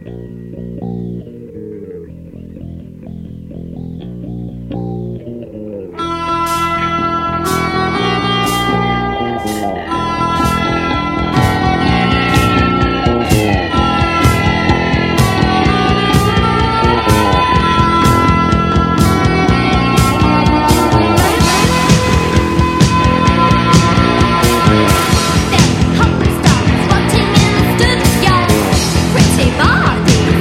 Pretty bodies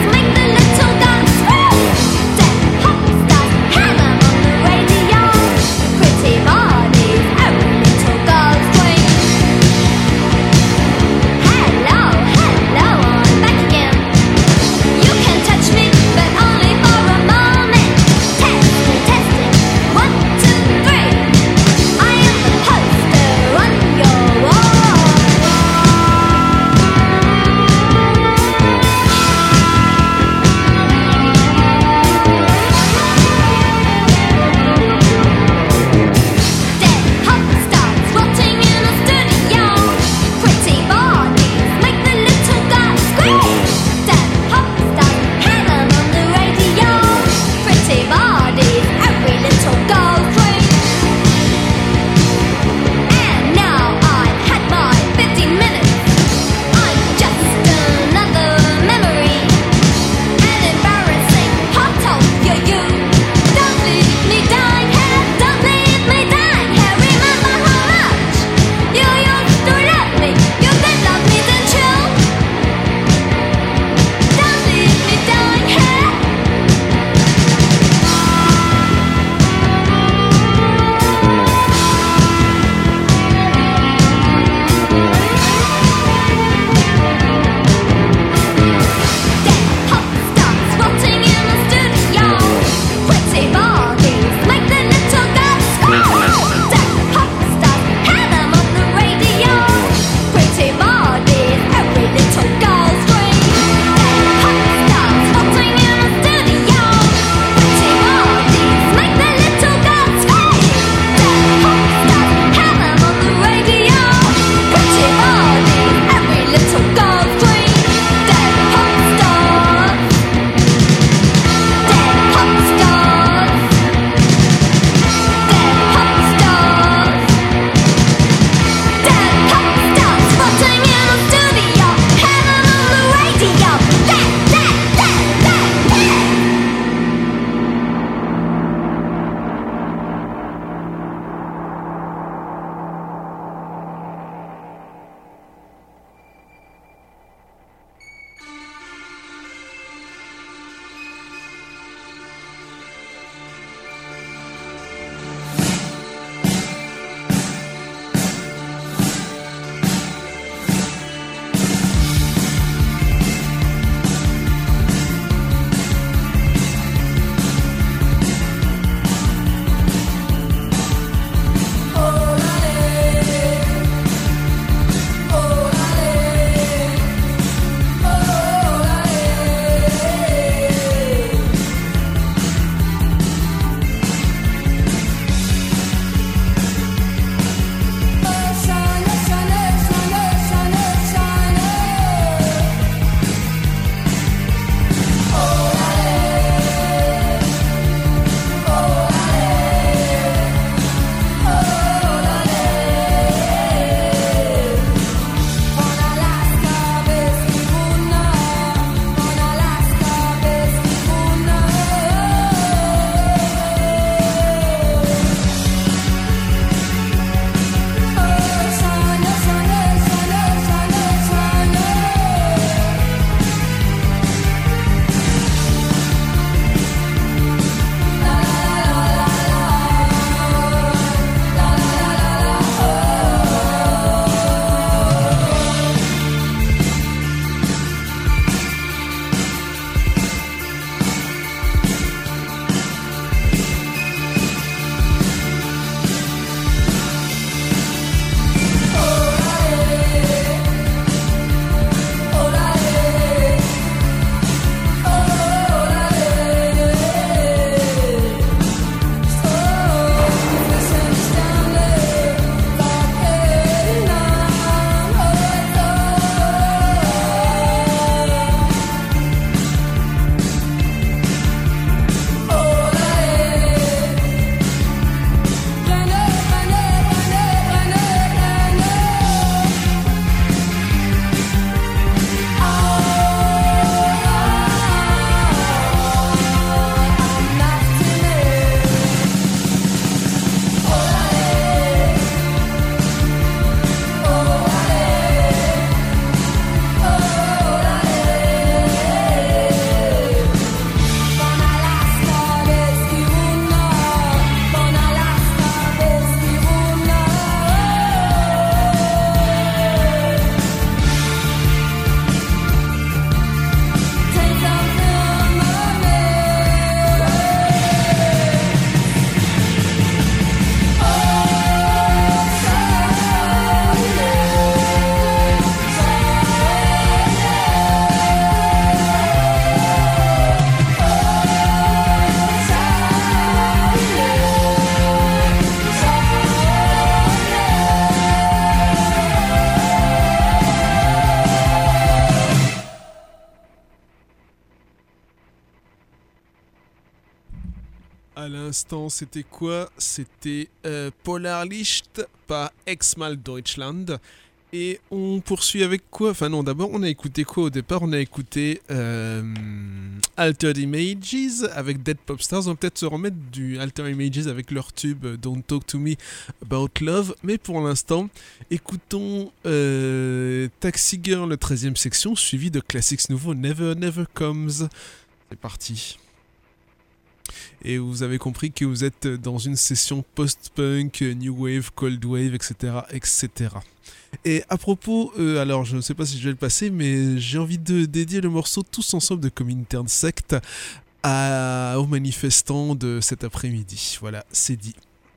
À l'instant, c'était quoi? C'était Polarlicht par Exmal Deutschland. Et on poursuit avec quoi? Enfin non, d'abord on a écouté quoi au départ? On a écouté Altered Images avec Dead Pop Stars. On va peut-être se remettre du Altered Images avec leur tube Don't Talk To Me About Love. Mais pour l'instant, écoutons Taxi Girl, 13e section, suivi de classiques nouveaux Never Never Comes. C'est parti. Et vous avez compris que vous êtes dans une session post-punk, new wave, cold wave, etc., etc. Et à propos, alors je ne sais pas si je vais le passer, mais j'ai envie de dédier le morceau Tous Ensemble de Comintern Sect aux manifestants de cet après-midi. Voilà, c'est dit.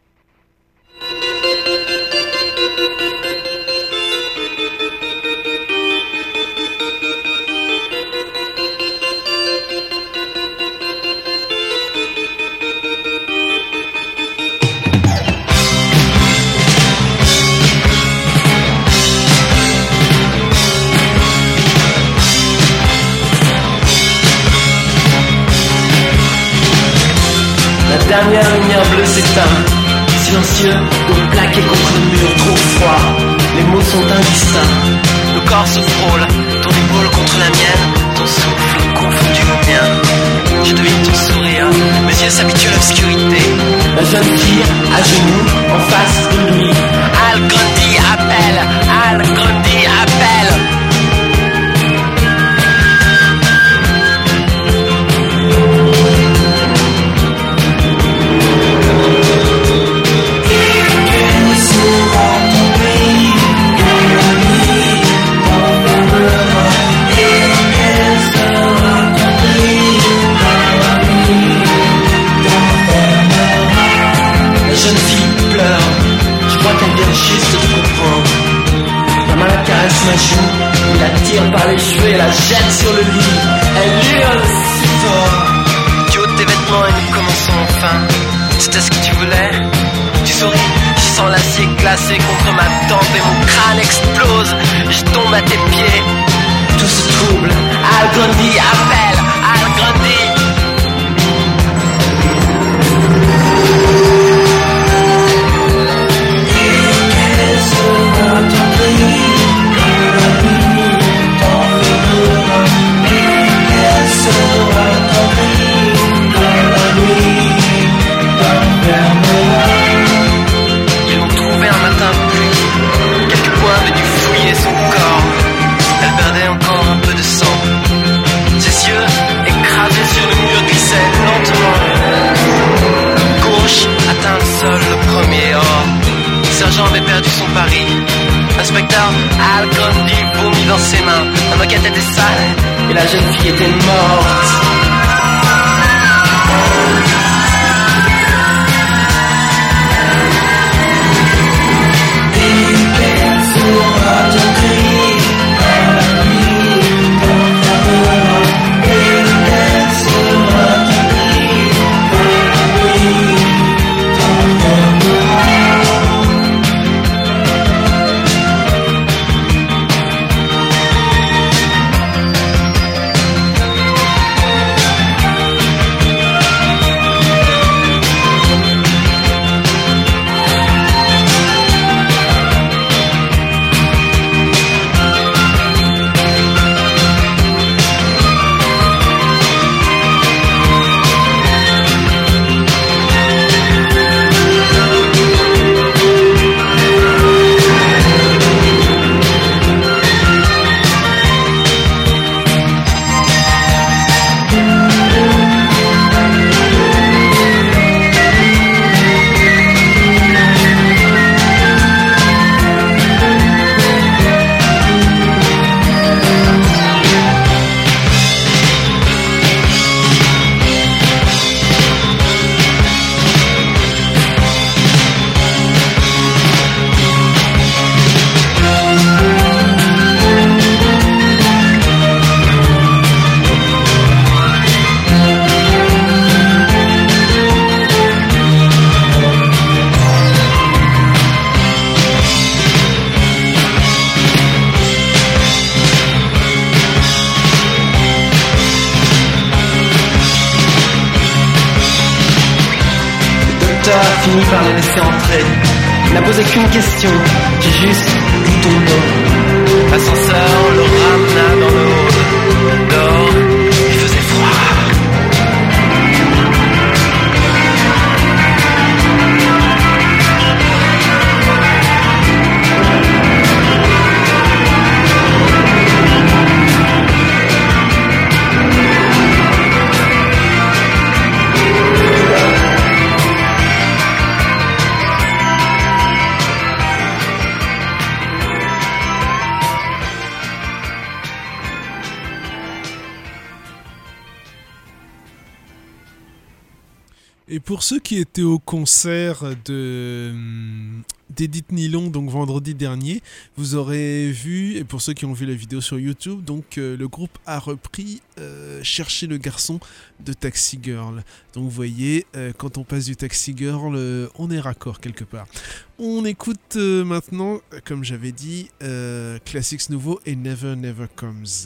La dernière lumière bleue s'éteint, silencieux ou plaqué contre le mur trop froid. Les mots sont indistincts. Le corps se frôle, ton épaule contre la mienne, ton souffle confondu au mien. Je devine ton sourire, mes yeux s'habituent à l'obscurité. La jeune fille à genoux en face de lui. Al Grundy appelle, Al Grundy appelle. Ma joue, il la tire par les cheveux et la jette sur le lit. Elle hurle si fort. Tu ôtes tes vêtements et nous commençons enfin. C'était ce que tu voulais. Tu souris, je sens l'acier glacé contre ma tempe et mon crâne explose. Je tombe à tes pieds. Tout se trouble. Al Grundy appelle, Al Grundy. Ils l'ont trouvé un matin de pluie. Quelques points venus fouiller son corps. Elle perdait encore un peu de sang. Ses yeux, écrasés sur le mur, glissaient lentement. Gauche atteint le sol, le premier. Oh, le sergent avait perdu son pari. L'inspecteur Al Grundy vomit dans ses mains. La moquette était sale et la jeune fille était morte. fini par les laisser entrer. Il n'a posé qu'une question, j'ai juste dit ton nom. L'ascenseur le ramena dans le hall. Dehors, il faisait froid. Et pour ceux qui étaient au concert d'Edith Nylon, donc vendredi dernier, vous aurez vu, et pour ceux qui ont vu la vidéo sur YouTube, donc le groupe a repris Chercher le garçon de Taxi Girl. Donc vous voyez, quand on passe du Taxi Girl, on est raccord quelque part. On écoute maintenant, comme j'avais dit, Classics nouveau et Never Never Comes.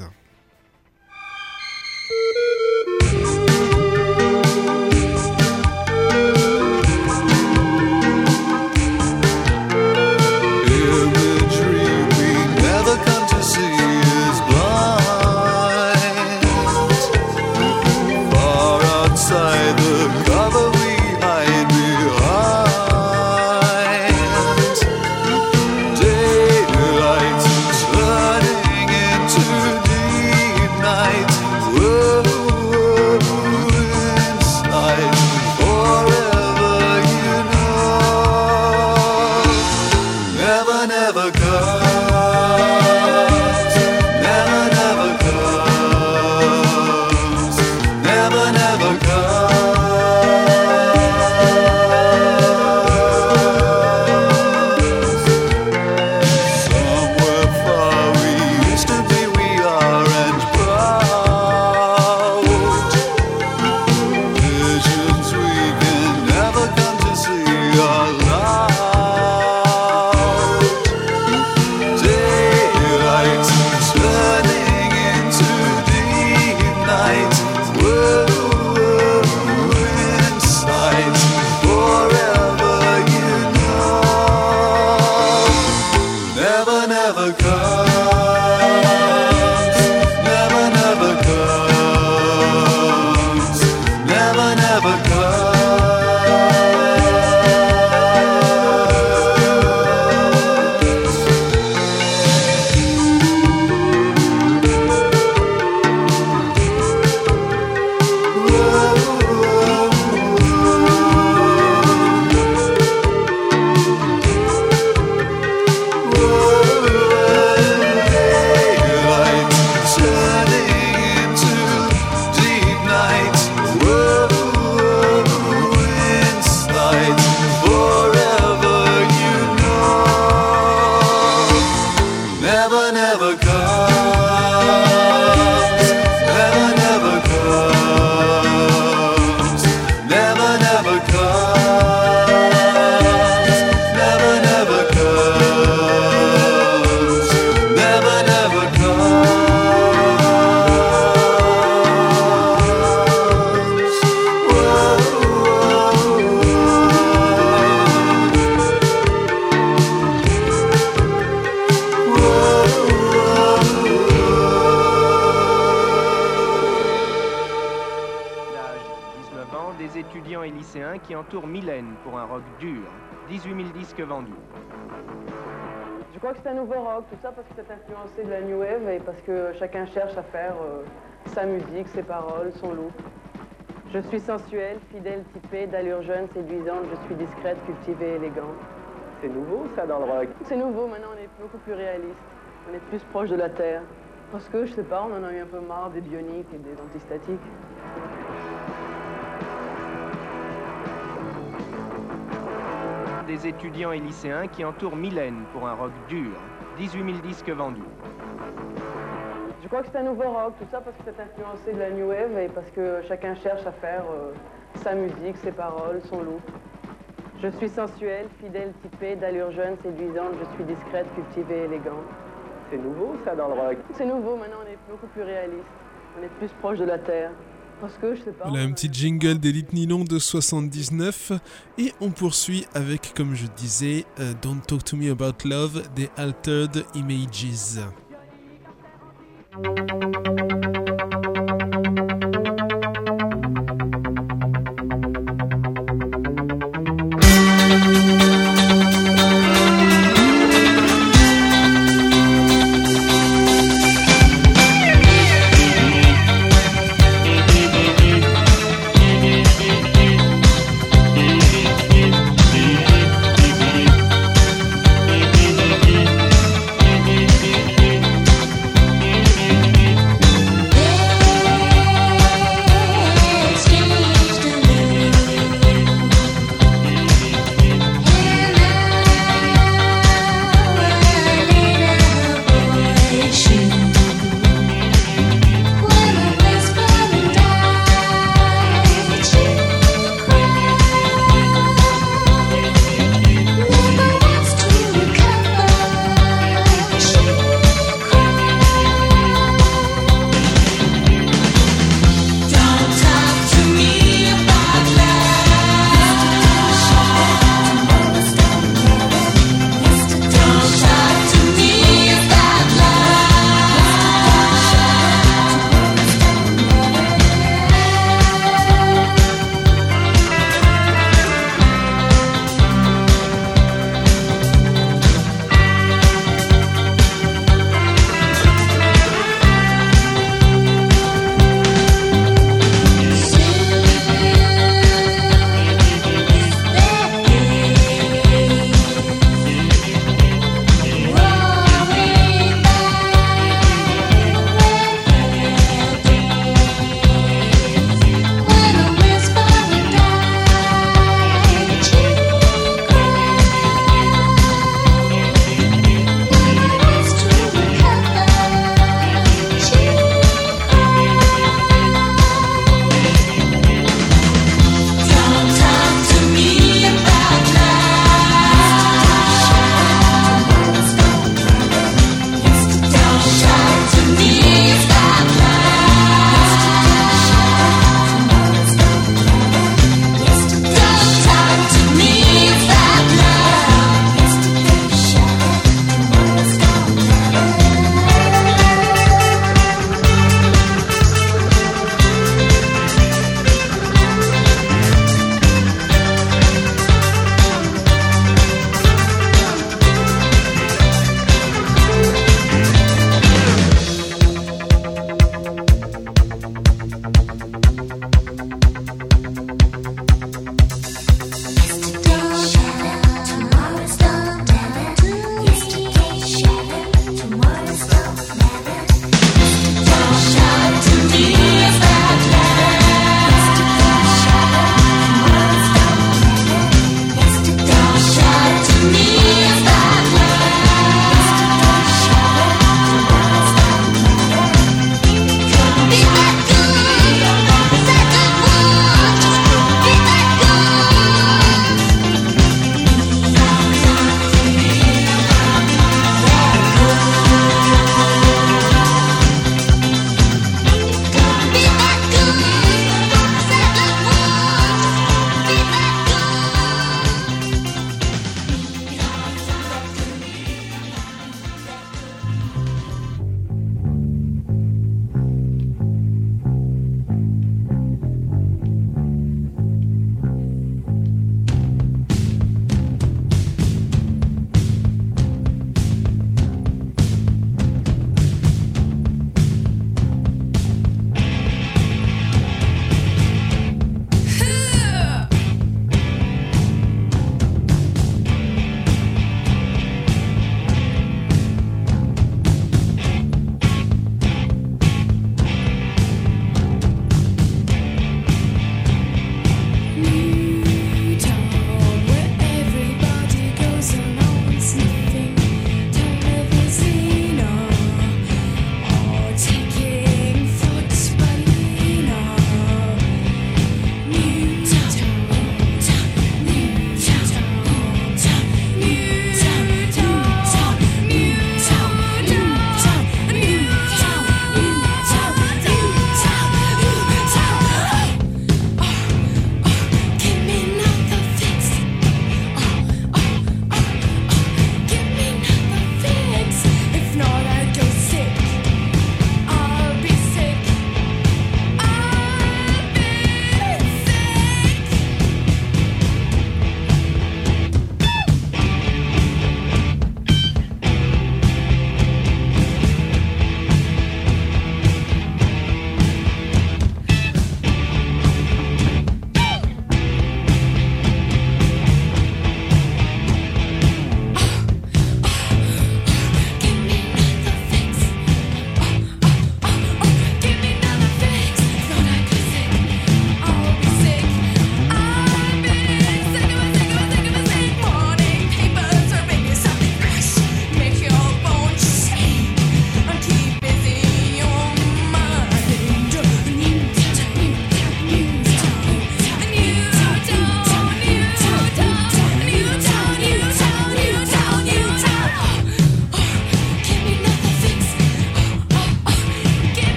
qui entoure Mylène pour un rock dur. 18 000 disques vendus. Je crois que c'est un nouveau rock, tout ça parce que c'est influencé de la New Wave et parce que chacun cherche à faire sa musique, ses paroles, son look. Je suis sensuelle, fidèle, typée, d'allure jeune, séduisante, je suis discrète, cultivée, élégante. C'est nouveau ça dans le rock. C'est nouveau, maintenant on est beaucoup plus réaliste. On est plus proche de la Terre. Parce que, je sais pas, on en a eu un peu marre des bioniques et des antistatiques. Des étudiants et lycéens qui entourent Mylène pour un rock dur. 18 000 disques vendus. Je crois que c'est un nouveau rock, tout ça parce que c'est influencé de la New Wave et parce que chacun cherche à faire sa musique, ses paroles, son look. Je suis sensuelle, fidèle, typée, d'allure jeune, séduisante, je suis discrète, cultivée, élégante. C'est nouveau ça dans le rock. C'est nouveau, maintenant on est beaucoup plus réaliste. On est plus proche de la Terre. Parce que je sais pas. Voilà un petit jingle d'Élite Nylon de 79 et on poursuit avec, comme je disais, Don't Talk to Me About Love des Altered Images.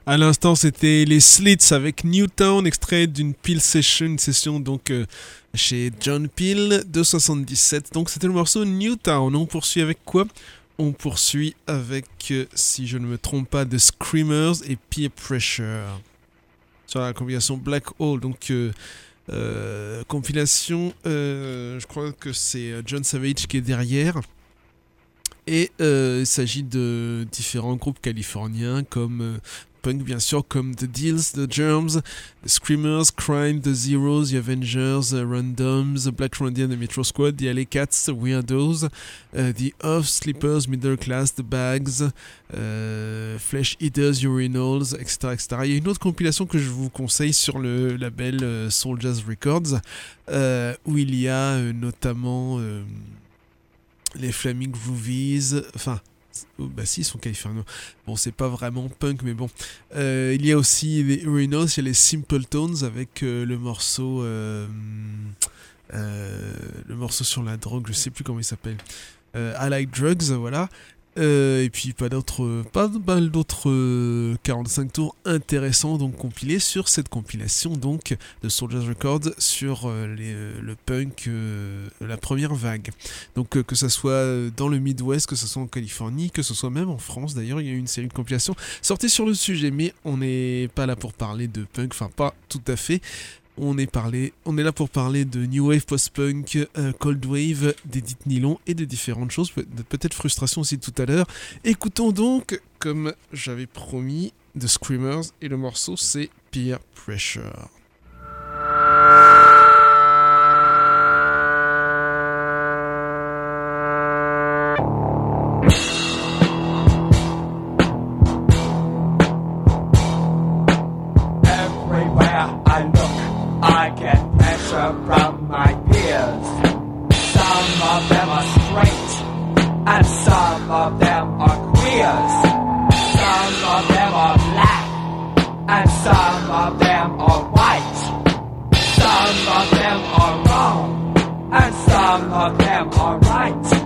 À l'instant, c'était les Slits avec Newtown, extrait d'une Peel Session, une session donc chez John Peel de 77. Donc c'était le morceau Newtown. On poursuit avec quoi ? On poursuit avec, si je ne me trompe pas, The Screamers et Peer Pressure sur la compilation Black Hole. Donc compilation, je crois que c'est John Savage qui est derrière. Et il s'agit de différents groupes californiens comme punk bien sûr, comme The Deals, The Germs, The Screamers, Crime, The Zeros, The Avengers, Randoms, The Black Randian, The Metro Squad, The Alley Cats, The Weirdos, The Off, Sleepers, Middle Class, The Bags, Flesh Eaters, Urinals, etc., etc. Il y a une autre compilation que je vous conseille sur le label Soul Jazz Records, où il y a notamment les Flaming Groovies, enfin... bah si, ils sont californiens. Bon, c'est pas vraiment punk, mais bon. Il y a aussi les Urinals, il y a les Simple Tones avec le morceau sur la drogue, je sais plus comment il s'appelle. I Like Drugs, voilà. Et puis pas mal d'autres 45 tours intéressants donc compilés sur cette compilation donc de Soul Jazz Records sur le punk, la première vague. Donc que ça soit dans le Midwest, que ce soit en Californie, que ce soit même en France d'ailleurs, il y a eu une série de compilations sorties sur le sujet, mais on n'est pas là pour parler de punk, enfin pas tout à fait. On est là pour parler de New Wave, Post-Punk, Cold Wave, d'Edith Nylon et de différentes choses, peut-être Frustration aussi tout à l'heure. Écoutons donc, comme j'avais promis, The Screamers, et le morceau c'est Peer Pressure. I get pressure from my peers. Some of them are straight, and some of them are queers. Some of them are black, and some of them are white. Some of them are wrong, and some of them are right.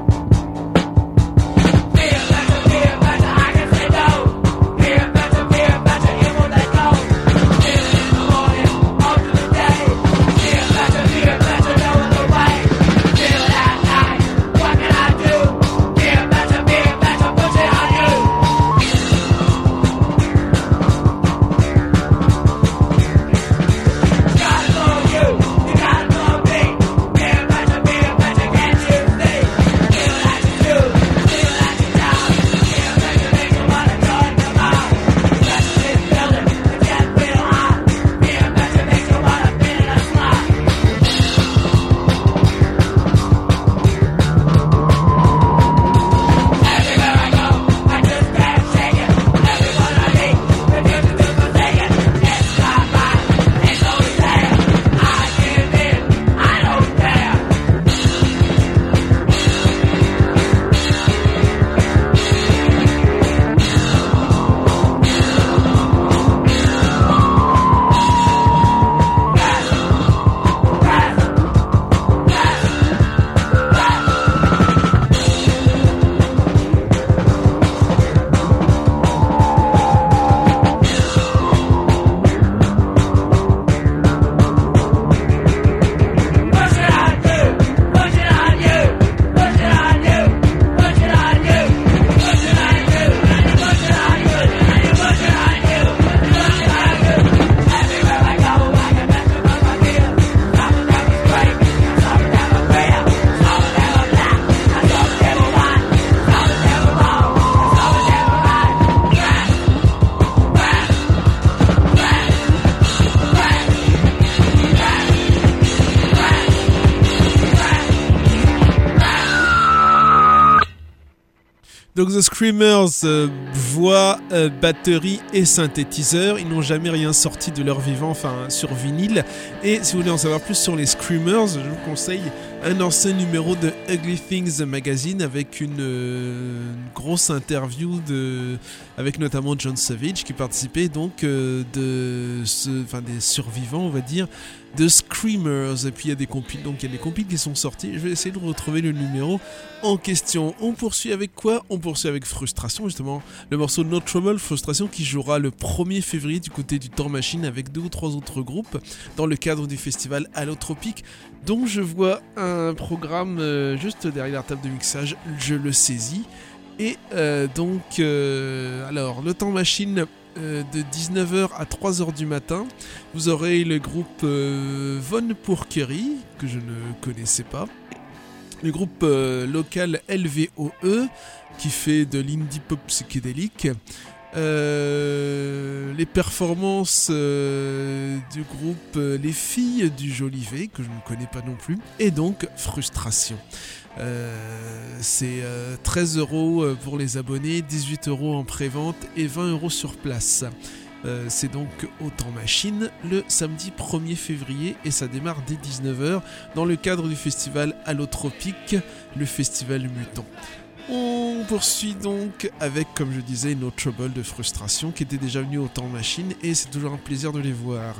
Donc The Screamers, voix, batterie et synthétiseur, ils n'ont jamais rien sorti de leur vivant, enfin sur vinyle. Et si vous voulez en savoir plus sur les Screamers, je vous conseille un ancien numéro de Ugly Things Magazine avec une grosse interview avec notamment John Savage qui participait donc des survivants, on va dire, de Screamers. Et puis il y a des compiles, donc il y a des compiles qui sont sortis. Je vais essayer de retrouver le numéro en question. On poursuit avec quoi? On poursuit avec Frustration, justement, le morceau No Trouble, Frustration, qui jouera le 1er février du côté du Temps Machine avec 2 ou 3 autres groupes dans le cadre du festival Allotropique, dont je vois un programme juste derrière la table de mixage, je le saisis. Et alors, le Temps Machine de 19h à 3h du matin, vous aurez le groupe Von Purkery, que je ne connaissais pas, le groupe local LVOE, qui fait de l'indie pop psychédélique, les performances du groupe Les Filles du Jolivet, que je ne connais pas non plus, et donc Frustration. C'est 13€ pour les abonnés, 18€ en pré-vente et 20€ sur place. C'est donc au Temps Machine le samedi 1er février et ça démarre dès 19h dans le cadre du festival Allotropique, le festival mutant. On poursuit donc avec, comme je disais, No Trouble de Frustration qui était déjà venu au Temps Machine et c'est toujours un plaisir de les voir.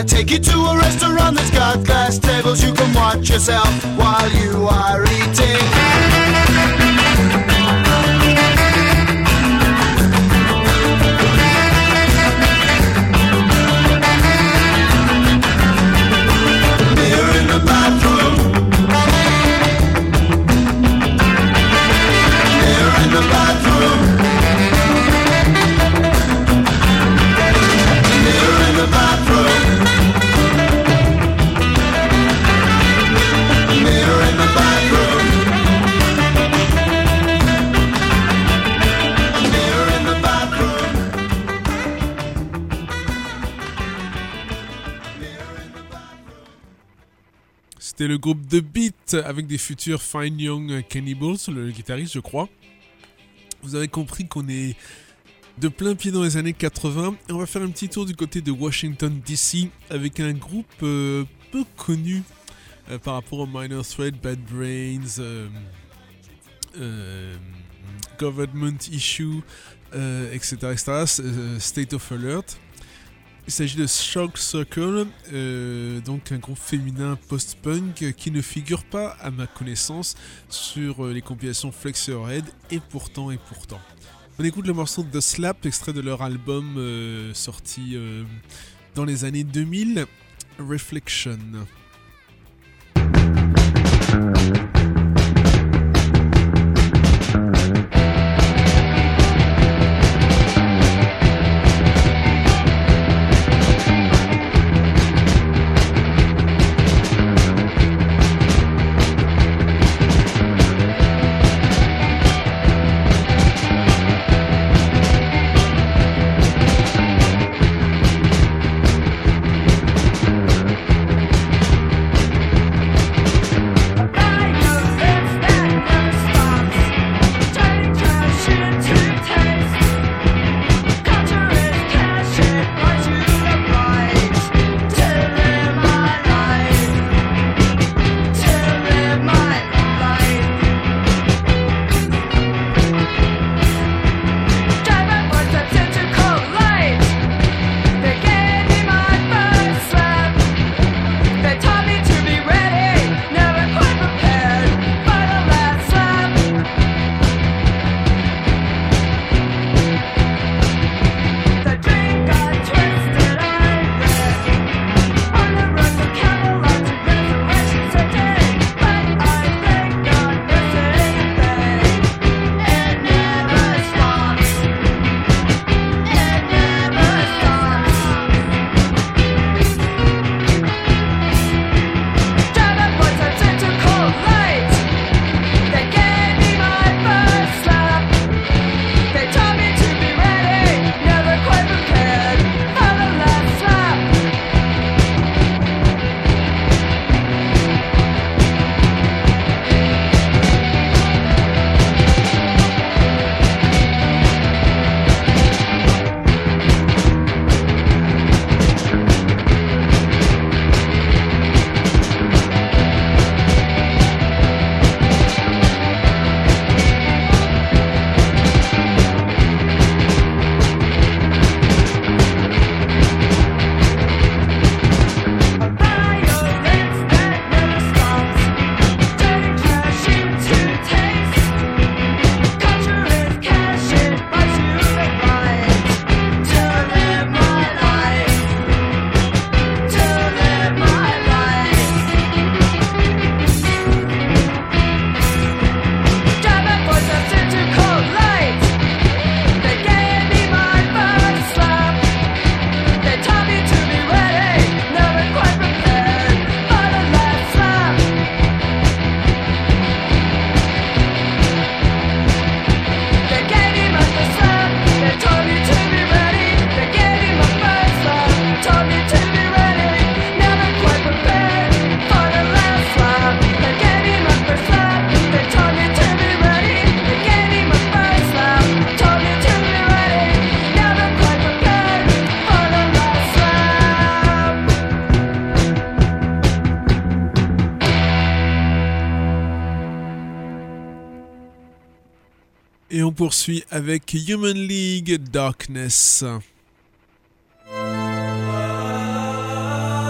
I take you to a restaurant that's got glass tables? You can watch yourself while you are eating. Mirror in the bathroom. Mirror in the bathroom. Mirror in the bathroom. Mirror in the bathroom. Mirror in the bathroom. C'était le groupe The Beat avec des futurs Fine Young Cannibals, le guitariste je crois. Vous avez compris qu'on est de plein pied dans les années 80 et on va faire un petit tour du côté de Washington DC avec un groupe peu connu par rapport au Minor Threat, Bad Brains, Government Issue, etc., State of Alert. Il s'agit de Shock Circle, donc un groupe féminin post-punk qui ne figure pas, à ma connaissance, sur les compilations Flex Your Head, et pourtant. On écoute le morceau The Slap, extrait de leur album sorti dans les années 2000, Reflection. Et on poursuit avec Human League Darkness.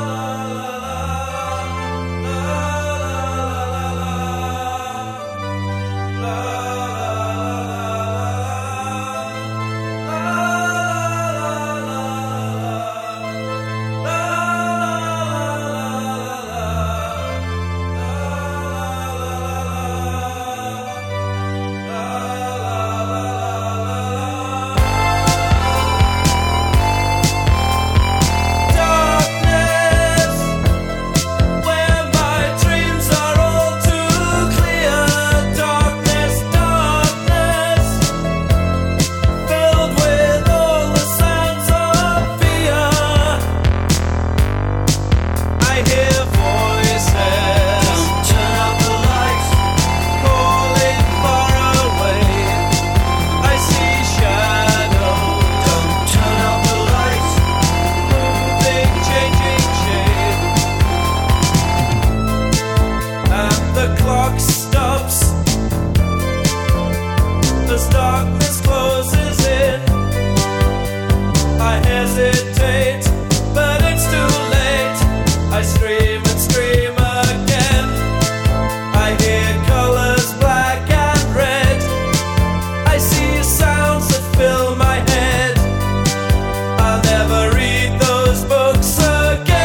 hesitate, but it's too late. I scream and scream again. I hear colors black and red. I see sounds that fill my head. I'll never read those books again.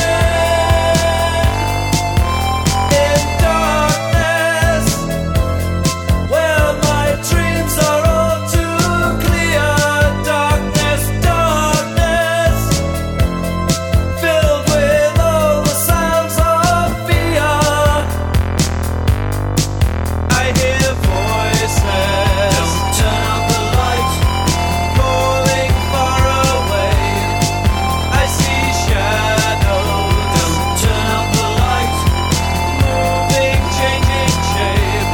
In darkness, well, my dreams are all too clear. Darkness, darkness, filled with all the sounds of fear. I hear voices. Don't turn out the light, calling far away. I see shadows. Don't turn out the light, moving, changing shape.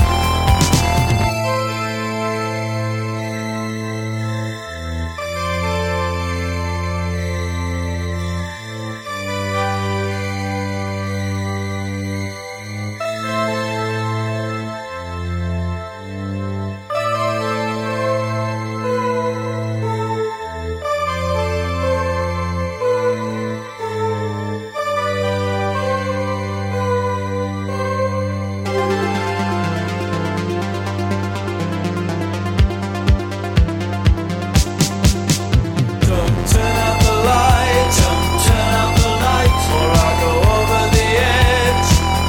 Don't turn out the light, don't turn out the light, or I'll go over the edge.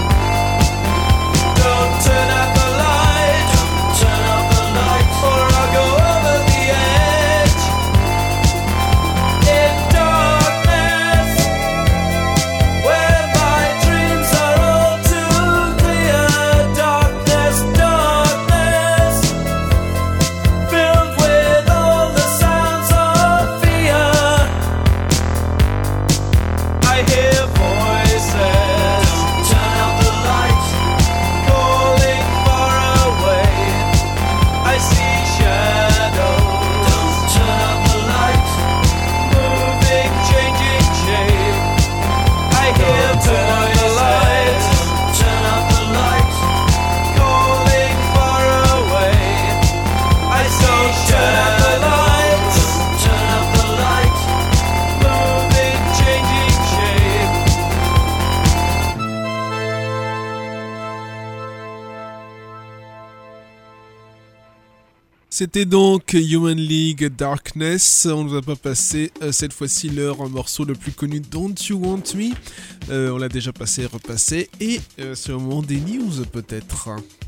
Don't turn out the light, don't turn out the light, or I'll go over the edge. In darkness, where my dreams are all too clear. Darkness, darkness, filled with all the sounds of fear. I hear voices. Don't turn out the light, calling far away. I see shadows. Don't turn out the light, moving, changing shape. I hear voices. Don't turn out the light, calling far away. I see shadows. Don't turn out the light, moving, changing shape. C'était donc Human League Darkness. On nous a pas passé cette fois-ci leur morceau le plus connu, Don't You Want Me. On l'a déjà passé et repassé. Et c'est au moment des news peut-être.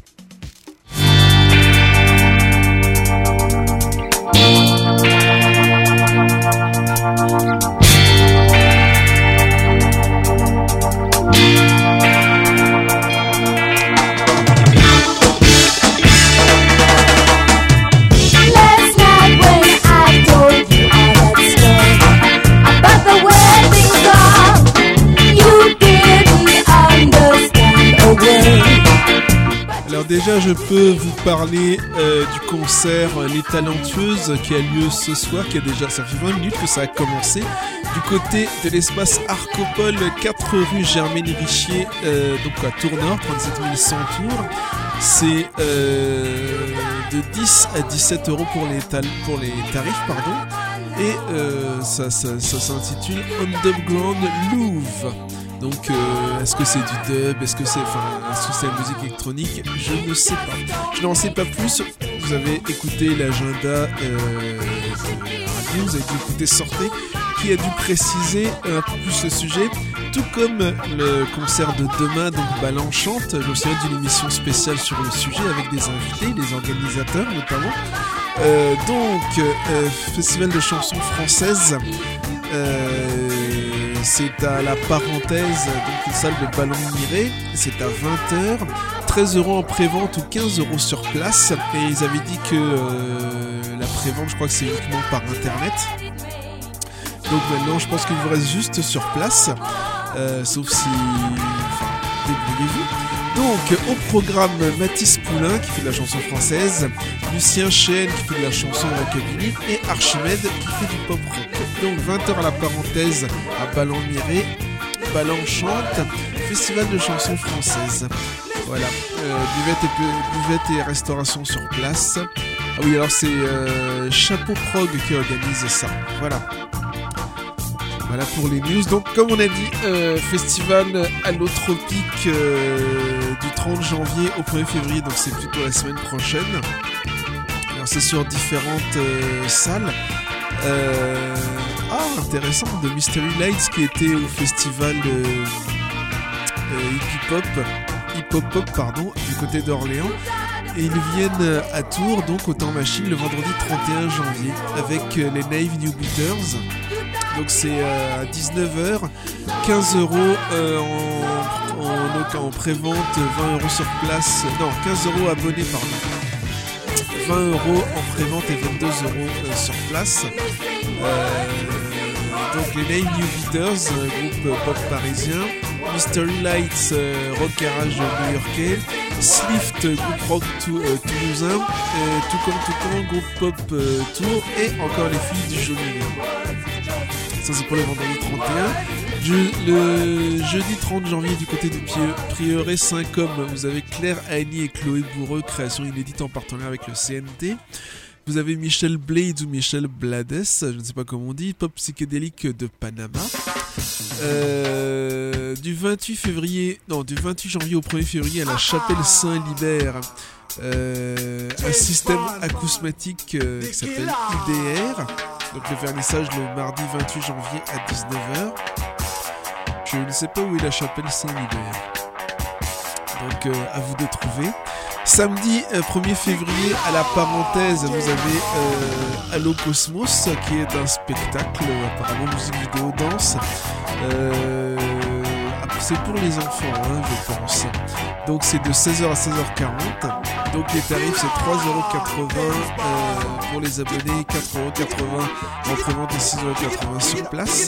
Last night when I told you all that story about the wedding song, you didn't understand a word. Alors déjà, je peux vous parler du concert Les Talentueuses qui a lieu ce soir, qui a déjà, ça fait 20 minutes que ça a commencé, du côté de l'espace Arcopole, 4 rue Germaine Richier, donc à Tournord, 37 100 tours. C'est de 10 à 17 euros pour les tarifs, pardon. Et ça s'intitule Underground Louvre. Donc est-ce que c'est du dub, est-ce que c'est la musique électronique? Je ne sais pas. Je n'en sais pas plus. Vous avez écouté l'agenda de la radio, vous avez dû écouter Sortez, qui a dû préciser un peu plus le sujet, tout comme le concert de demain, donc Ballant Chante. Je me souviens d'une émission spéciale sur le sujet avec des invités, des organisateurs notamment. Festival de chansons françaises. C'est à la parenthèse, donc une salle de Ballon Miré. C'est à 20h, 13 euros en pré-vente ou 15 euros sur place. Et ils avaient dit que la pré-vente, je crois que c'est uniquement par internet. Donc maintenant, je pense qu'il vous reste juste sur place, sauf si, débrouillez-vous. Donc au programme, Mathis Poulain qui fait de la chanson française, Lucien Chêne qui fait de la chanson rockabilly et Archimède qui fait du pop rock. Donc 20h à la parenthèse à Ballon Miré, Ballon Chante, festival de chansons françaises. Voilà, buvette et restauration sur place. Ah oui, alors c'est Chapeau Prog qui organise ça. Voilà. Voilà pour les news. Donc comme on a dit, festival Allotropique du 30 janvier au 1er février, donc c'est plutôt la semaine prochaine. Alors c'est sur différentes salles. Intéressant, de Mystery Lights qui était au festival Hip-Hop Pop, du côté d'Orléans. Et ils viennent à Tours, donc au Temps Machine, le vendredi 31 janvier, avec les Naive New Beaters. Donc c'est à 19h, 15 € en prévente, 20 € sur place, non 15 € abonnés pardon, 20 € en prévente et 22 € sur place. Donc les Naive New Beaters, groupe pop parisien, Mystery Lights, rock garage new-yorkais, Slift, groupe rock toulousain, Toucan, groupe pop Tours, et encore les filles du Joli. Ça c'est pour le vendredi 31. Le jeudi 30 janvier du côté du Prieuré Saint-Côme, vous avez Claire Annie et Chloé Bourreux, création inédite en partenariat avec le CNT. Vous avez Michel Blades ou Michel Blades, je ne sais pas comment on dit, pop psychédélique de Panama. Du 28 janvier au 1er février à la Chapelle Saint-Libert, un système acousmatique qui s'appelle IDR. Donc le vernissage le mardi 28 janvier à 19h. Je ne sais pas où est la Chapelle Saint-Libert. Donc à vous de trouver. Samedi 1er février à la Parenthèse, vous avez Allo Cosmos qui est un spectacle, apparemment musique vidéo danse. C'est pour les enfants, je pense. Donc c'est de 16h à 16h40. Donc les tarifs c'est 3,80 € pour les abonnés, 4,80 € en prévente et 6,80 € sur place.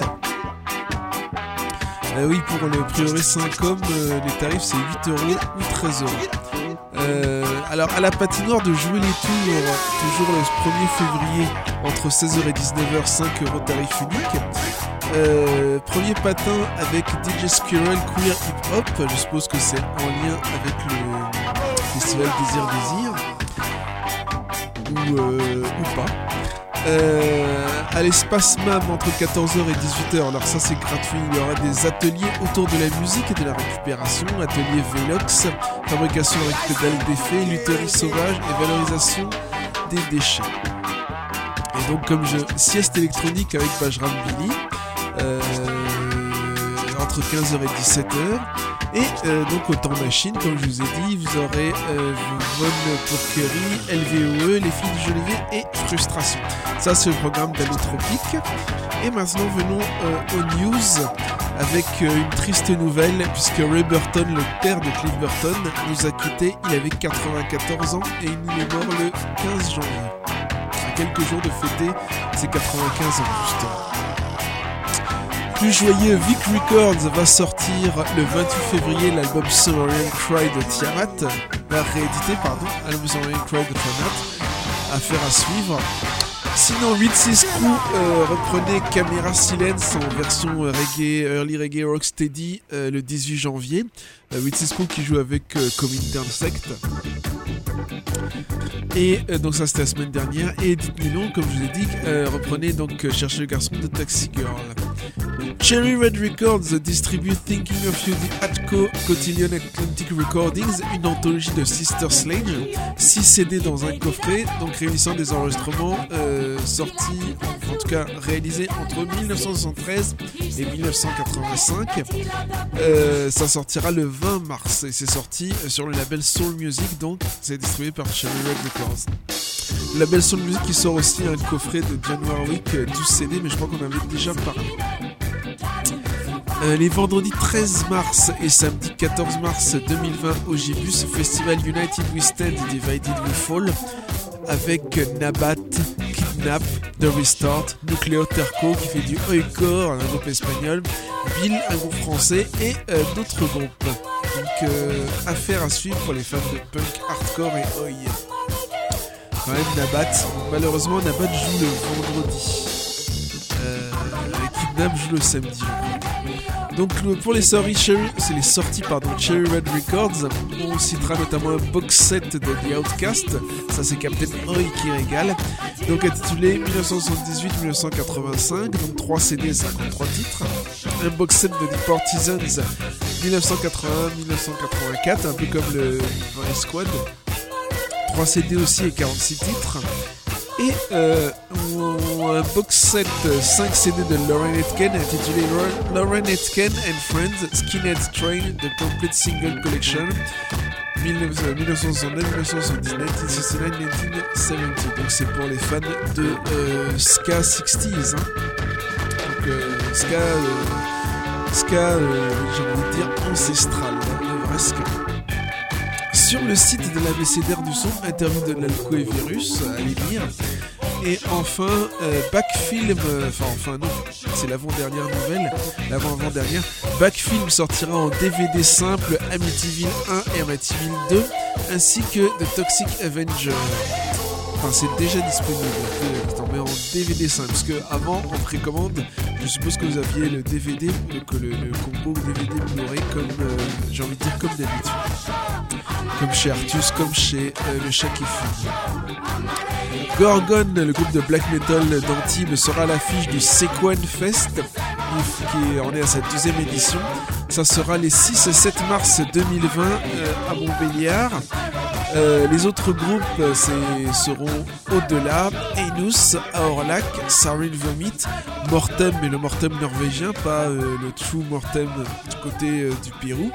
Oui, pour le Prieuré Saint-Côme, les tarifs c'est 8 € ou 13 €. Alors à la patinoire de Jouer les Tours, toujours le 1er février, entre 16h et 19h, 5 € tarif unique. Premier patin avec DJ Squirrel Queer Hip Hop, je suppose que c'est en lien avec le festival Désir ou pas. À l'espace MAM entre 14h et 18h, alors ça c'est gratuit, il y aura des ateliers autour de la musique et de la récupération, atelier Velox, fabrication avec pédale d'effet, lutherie sauvage et valorisation des déchets. Et donc comme sieste électronique avec Bajram Billy, entre 15h et 17h. Et donc au Temps Machine, comme je vous ai dit, vous aurez Von Porquerie, LVOE, Les Filles du Jolivet et Frustration. Ça c'est le programme d'Allotropique. Et maintenant venons aux news avec une triste nouvelle, puisque Ray Burton, le père de Cliff Burton, nous a quittés. Il avait 94 ans et il est mort le 15 janvier. À quelques jours de fêter ses 95 ans justement. Plus joyeux, Vic Records va sortir le 28 février l'album Sumerian Cry de Tiamat, va rééditer, l'album Sumerian Cry de Tiamat, affaire à suivre. Sinon, 8-6 Crew reprenait Camera Silence en version reggae, early reggae rocksteady le 18 janvier. 8-6 Crew qui joue avec Coming Sect. Et donc ça c'était la semaine dernière. Et Edith Milon, comme je vous ai dit, reprenait donc Chercher le garçon de Taxi Girl. Cherry Red Records distribue Thinking of You the Atco Cotillion Atlantic Recordings, une anthologie de Sister Sledge, 6 CD dans un coffret, donc réunissant des enregistrements sortis, en tout cas réalisés entre 1973 et 1985. Ça sortira le 20 mars et c'est sorti sur le label Soul Music, donc c'est distribué par Cherry Red Records. Le label Soul Music qui sort aussi un coffret de John Warwick, 12 CD, mais je crois qu'on avait déjà parlé. Les vendredis 13 mars et samedi 14 mars 2020 au Gibus, Festival United We Stand et Divided We Fall, avec Nabat, Kidnap, The Restart, Nucleo Terco qui fait du Oikor, un groupe espagnol, Bill, un groupe français et d'autres groupes. Donc affaire à suivre pour les fans de punk, hardcore et oi. Quand même Nabat, malheureusement Nabat joue le vendredi. Kidnap joue le samedi. Donc pour les sorties Cherry Red Records, on citera notamment un box set de The Outcast, ça c'est Captain Oi qui régale, donc intitulé 1978-1985, donc 3 CD et 53 titres. Un box set de The Partisans 1981-1984, un peu comme le Vice Squad, 3 CD aussi et 46 titres. Et un box set 5 CD de Lauren Aitken intitulé Lauren Aitken and Friends Skinhead Train The Complete Single Collection 1969, 1979, 1969, 1970. Donc c'est pour les fans de Ska 60s. Hein. Donc Ska j'ai envie de dire ancestral, le vrai Ska. Sur le site de l'abécédaire du son, interview de l'Alco et Virus, allez lire. Et enfin, Backfilm, non, c'est l'avant-dernière nouvelle, l'avant-avant-dernière. Backfilm sortira en DVD simple Amityville 1 et Amityville 2, ainsi que The Toxic Avenger. Enfin, c'est déjà disponible, mais en DVD simple, parce que avant, en précommande, je suppose que vous aviez le DVD, donc le combo DVD Blu-ray, comme j'ai envie de dire comme d'habitude. Comme chez Artus, comme chez le Chat qui fume. Gorgon, le groupe de black metal d'Antibes, sera à l'affiche du Sequan Fest, qui en est à sa 2e édition. Ça sera les 6 et 7 mars 2020 à Montbéliard. Les autres groupes seront Au-delà, Einus, Aorlac, Sarin Vomit, Mortem, mais le Mortem norvégien, pas le True Mortem du côté du Pérou.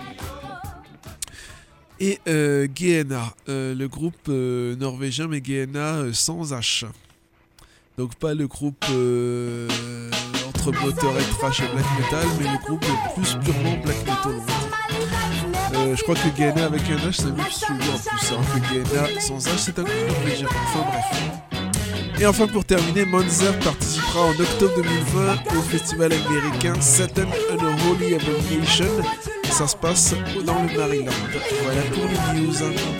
Et GNA, le groupe norvégien, mais GNA sans H. Donc pas le groupe entre moteur et trash et black metal, mais le groupe plus purement black metal. Je crois que GNA avec un H, ça veut plus en plus. Alors que GNA sans H, c'est un groupe norvégien. Enfin bref. Et enfin pour terminer, Monzer participera en octobre 2020 au festival américain Satan Unholy Abomination. Ça se passe dans le Maryland. Voilà pour les news.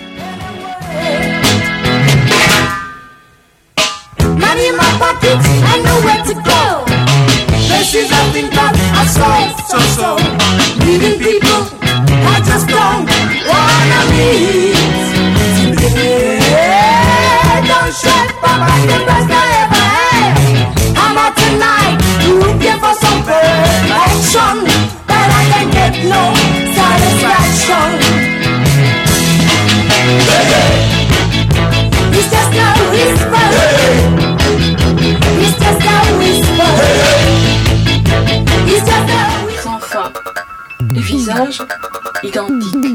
Money in my pocket, I know where to go. Places I think that I so. Meeting people I just don't wanna meet. Today, don't shed for my the best I ever had. I'm out tonight, looking for some perfection, but I can't get no satisfaction. It's just a whisper. It's just a whisper. It's just a whisper. Enfin, les visages identiques.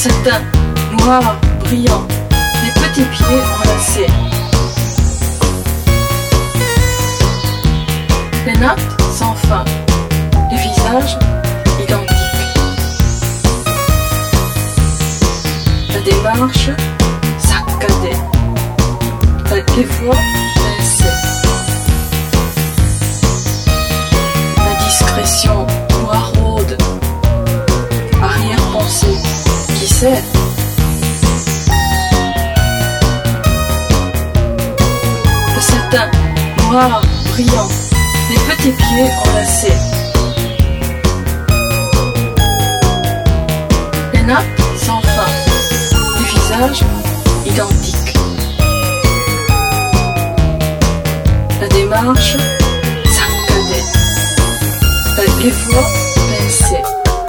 satin noir brillant, les petits pieds enlacés. Les nappes sans fin, les visages identiques. La démarche saccadée, les voix baissées. La discrétion noiraude, arrière-pensée, qui sait? Le satin noir brillant, les petits pieds enlacés. Les nappes sans fin, les visages identiques. La démarche saccadée, les voix baissées.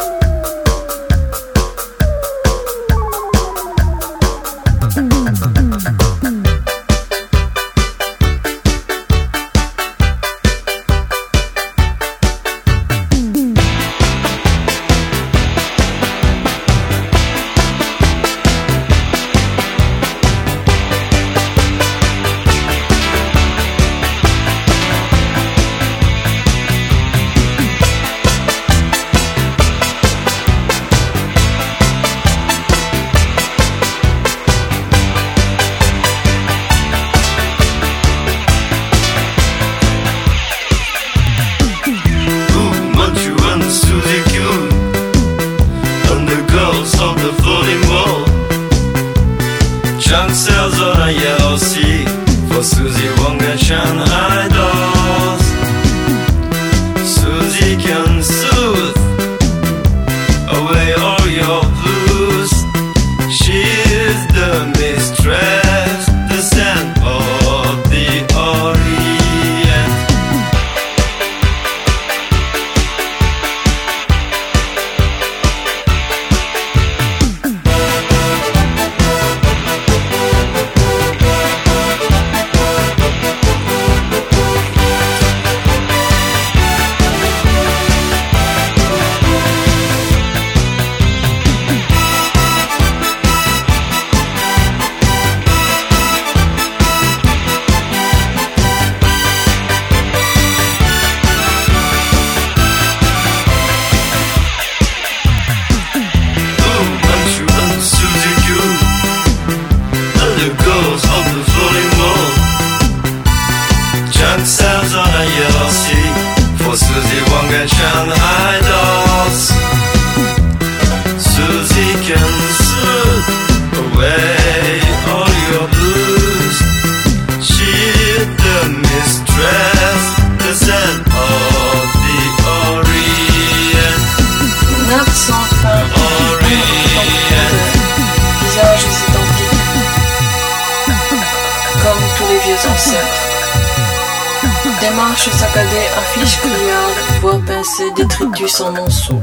Démarche saccadée, affiche criarde, voix pincée, détritus en monceau.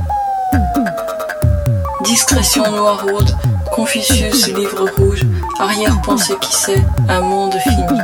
Discrétion noiraude, Confucius, livre rouge, arrière-pensée qui sait, un monde fini.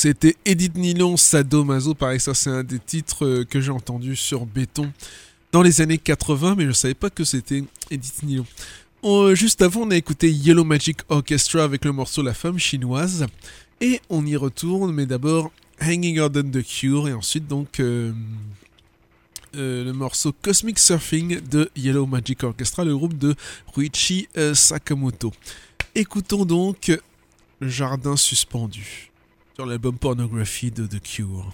C'était Edith Nylon, Sadomaso. Pareil, ça c'est un des titres que j'ai entendu sur Béton dans les années 80, mais je savais pas que c'était Edith Nylon. Juste avant, on a écouté Yellow Magic Orchestra avec le morceau La Femme Chinoise. Et on y retourne, mais d'abord Hanging Out on the Cure, et ensuite donc le morceau Cosmic Surfing de Yellow Magic Orchestra, le groupe de Ruichi Sakamoto. Écoutons donc Jardin suspendu sur l'album Pornography de The Cure.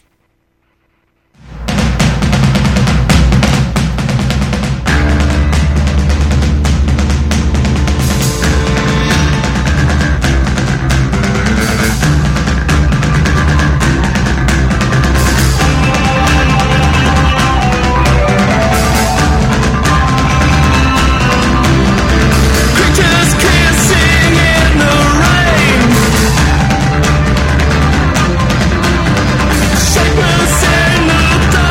Shapers in the dark.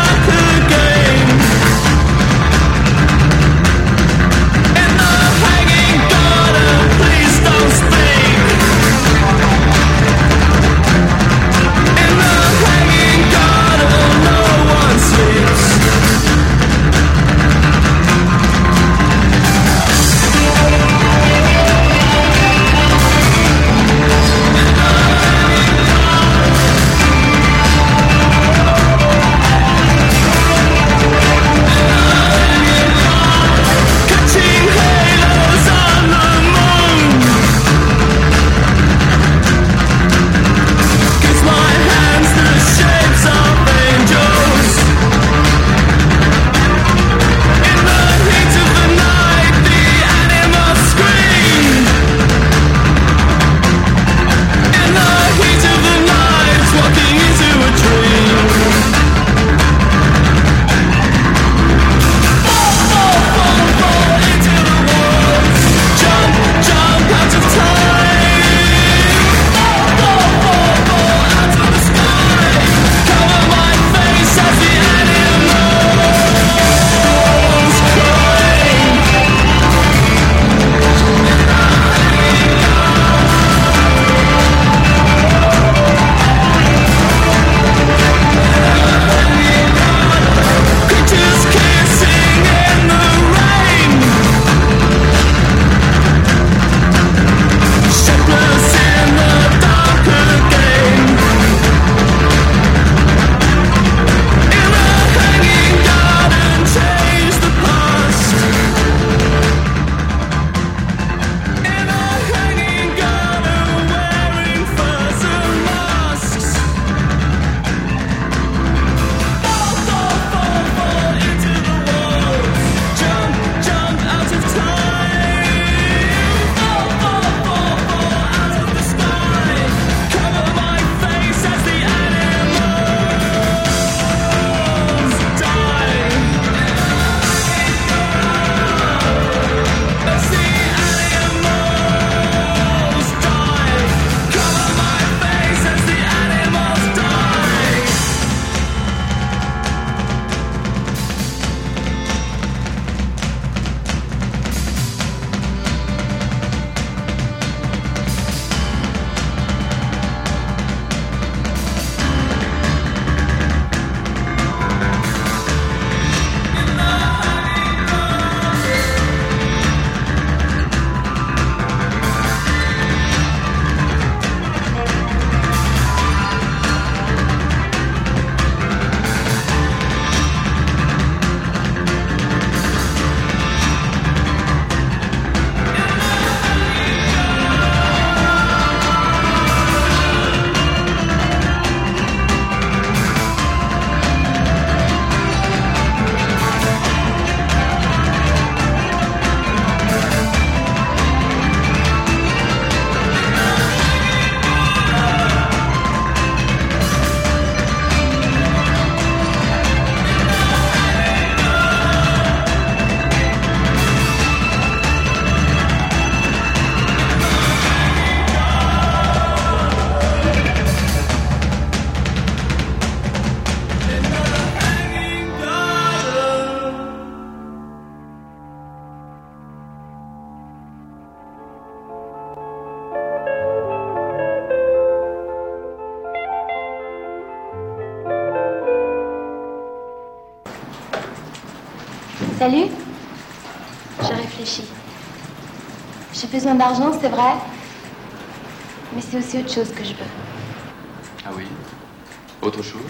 Salut. Je réfléchis. J'ai besoin d'argent, c'est vrai. Mais c'est aussi autre chose que je veux. Ah oui? Autre chose?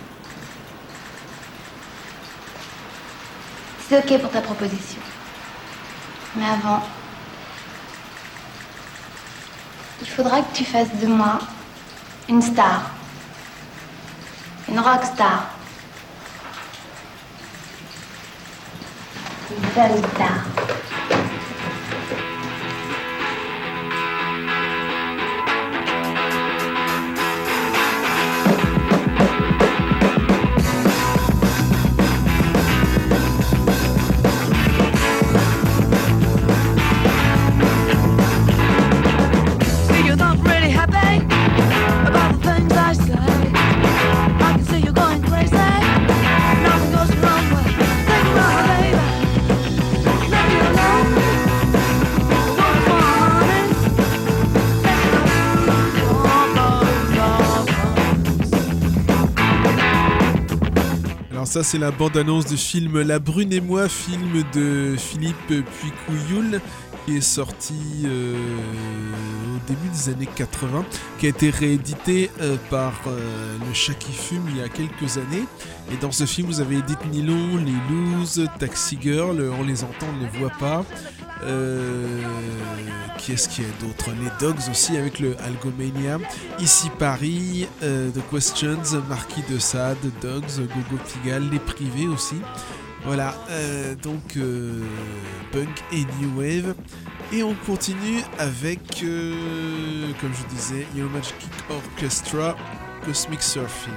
C'est ok pour ta proposition. Mais avant, il faudra que tu fasses de moi une star. Une rockstar. Une belle star. Ça, c'est la bande-annonce du film La Brune et moi, film de Philippe Puy-Couilloul, qui est sorti au début des années 80, qui a été réédité par Le Chat qui fume il y a quelques années. Et dans ce film, vous avez Edith Nylon, les Loose, Taxi Girl, on les entend, on ne les voit pas. Qui est-ce qu'il y a d'autre? Les Dogs aussi avec le Algomania. Ici Paris, The Questions, Marquis de Sade, Dogs, Gogo Pigalle, Les Privés aussi. Voilà, donc punk et new wave. Et on continue avec, comme je disais, Yo Magic Orchestra, Cosmic Surfing.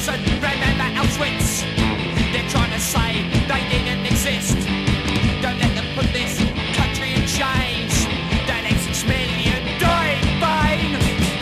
Listen, remember Auschwitz. They're trying to say they didn't exist. Don't let them put this country in chains. That 6 million die in vain.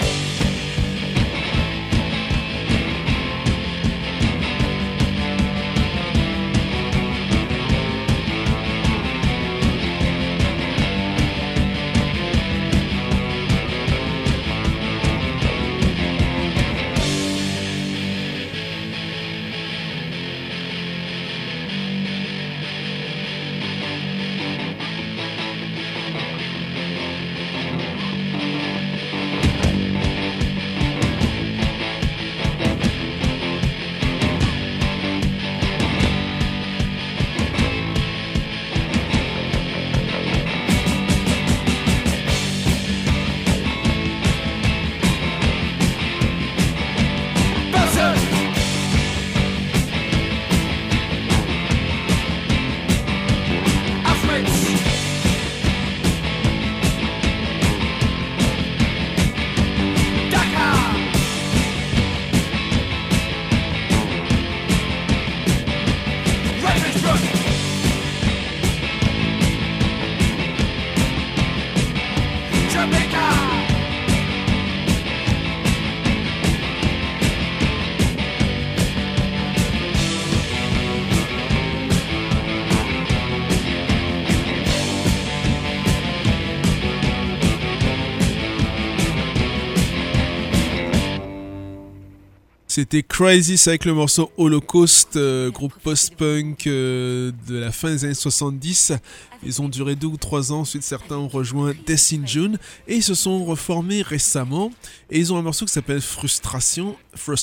C'était Crisis avec le morceau Holocaust, groupe post-punk de la fin des années 70. Ils ont duré 2 ou 3 ans, ensuite certains ont rejoint Death in June et ils se sont reformés récemment. Et ils ont un morceau qui s'appelle Frustration,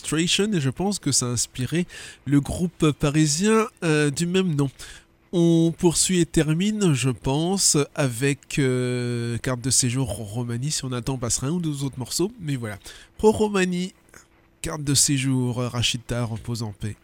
et je pense que ça a inspiré le groupe parisien du même nom. On poursuit et termine, je pense, avec Carte de séjour Romani. Si on attend, on passera un ou 2 autres morceaux, mais voilà. Romani. Carte de séjour, Rachida, repose en paix.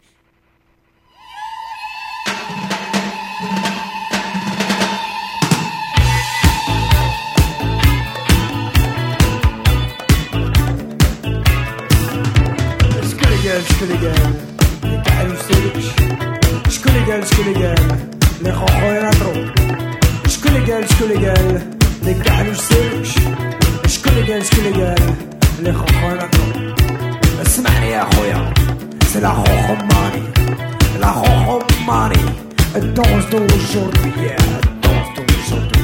اسمعني يا خويا c'est la Romani la Romani danse d'aujourd'hui danse d'aujourd'hui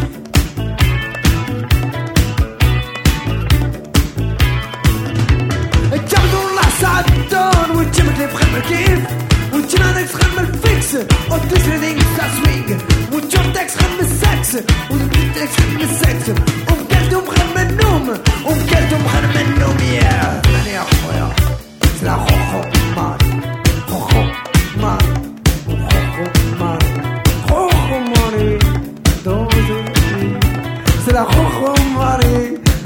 كملوا الله ساعدون وتجمد لي بخدمة كيف وتجمد تخدم الفيكس وتسردين سا سوينغ وتجمدك تخدم السكس وتبدك تخدم السكس ومكلتو بخدم النوم ومكلتو بخدم النوم يا اسمعني يا خويا c'est la Romani Romani Romani c'est la Romani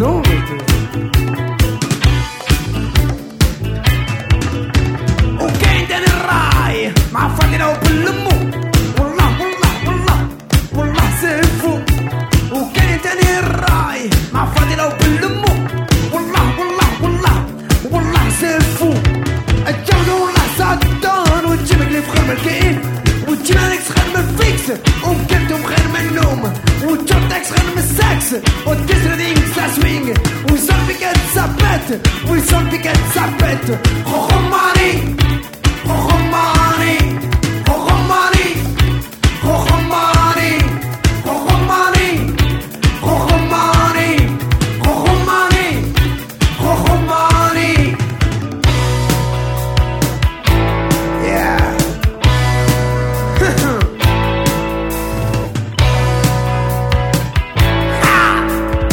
وكاين الراي مع فاضينا وبالمو والله والله والله والله سيفو وكاين تاني الراي مع فاضينا وبالمو والله والله والله والله سيفو الجودة والله صدان وتجيبك لي فخر من الكيف وتجيبك تخدم الفيكس ومكلتهم خير من النوم وتجبدك تخدم السكس وتكسر دينك سا سوينغ ويصفيك تثبت ويصفيك تثبت Romani Romani Romani Romani Romani Romani Romani Romani yeah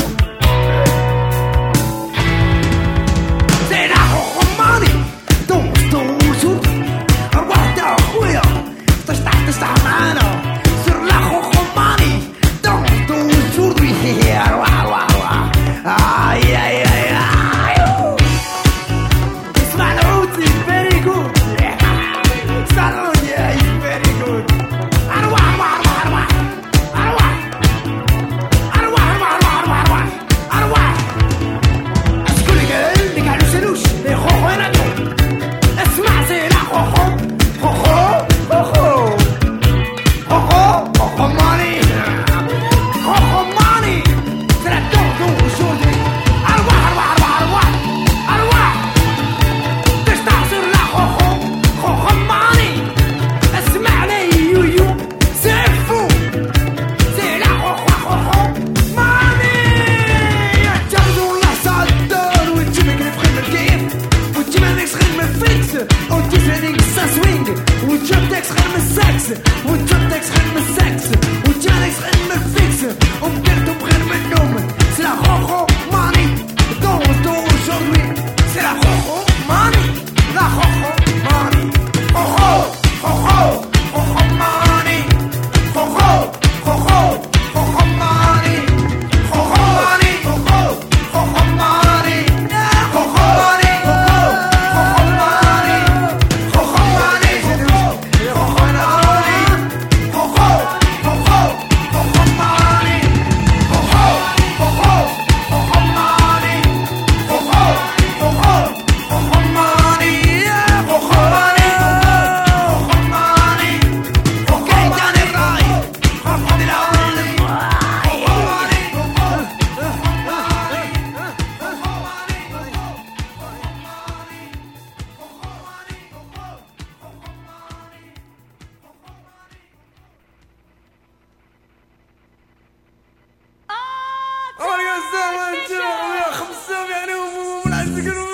c'est la Romani donc وتسلني ça swing وجبتك خدم السكس وجبتك خدم السكس وجالك خدم الفيكس وبدرتو بغير من النوم c'est la rojo money dans aujourd'hui c'est la rojo money la rojo money rojo rojo rojo money rojo rojo rojo money rojo money rojo rojo money rojo money خمسة يعني وملعب